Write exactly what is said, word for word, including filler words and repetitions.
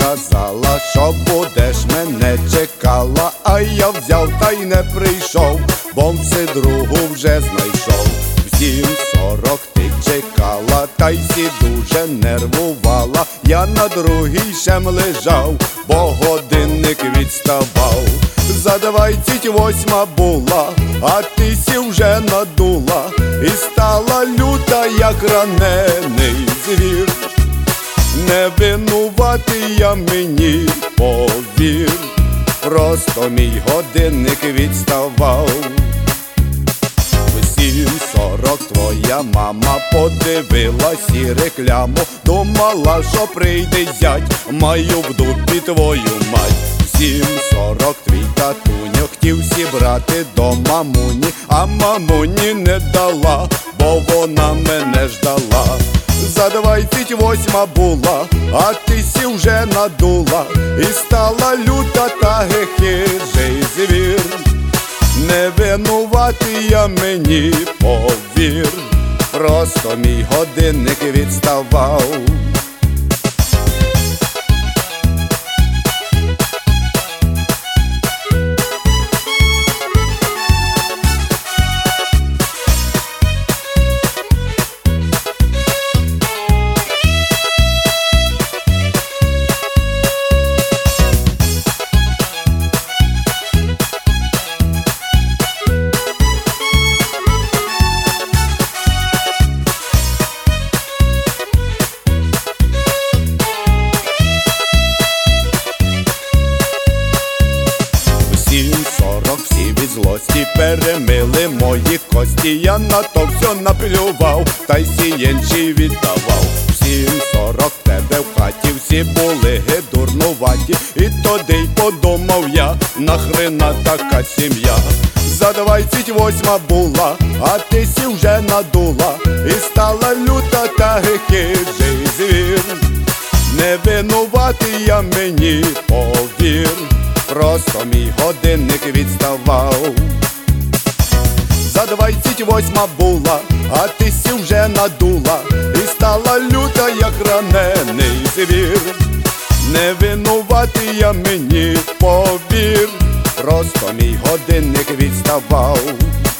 сказала, що будеш мене чекала, а я взяв та й не прийшов, бо все другу вже знайшов. В сім сорок ти чекала, та й сі дуже нервувала. Я на другій шем лежав, бо годинник відставав. За двадцять восьма була, а ти сі вже надула, і стала люта, як ранений звір. Не винуватий я, мені повір, просто мій годинник відставав. В сім сорок твоя мама подивилась і рекламу, думала, що прийде зять, маю в дупі твою мать. В сім сорок твій татуньо хотів сібрати до мамуні, а мамуні не дала, бо вона мене ждала. За двадцять восьма була, а ти сі вже надула, і стала люта та гехижий звір. Не винуватий я, мені повір, просто мій годинник відставав. Всі від злості перемили мої кості, я на то все наплював, та й сієнчі віддавав. В сім сорок тебе в хаті всі були дурнуваті, і тоді й подумав я, нахрена така сім'я. За двадцять восьма була, а ти сі вже надула, і стала люта та гехижий звір. Не винуватий я, мені повір, просто мій годинник відставав. За двадцять восьма була, а ти сі вже надула, і стала люта, як ранений звір. Не винуватий я, мені повір, просто мій годинник відставав.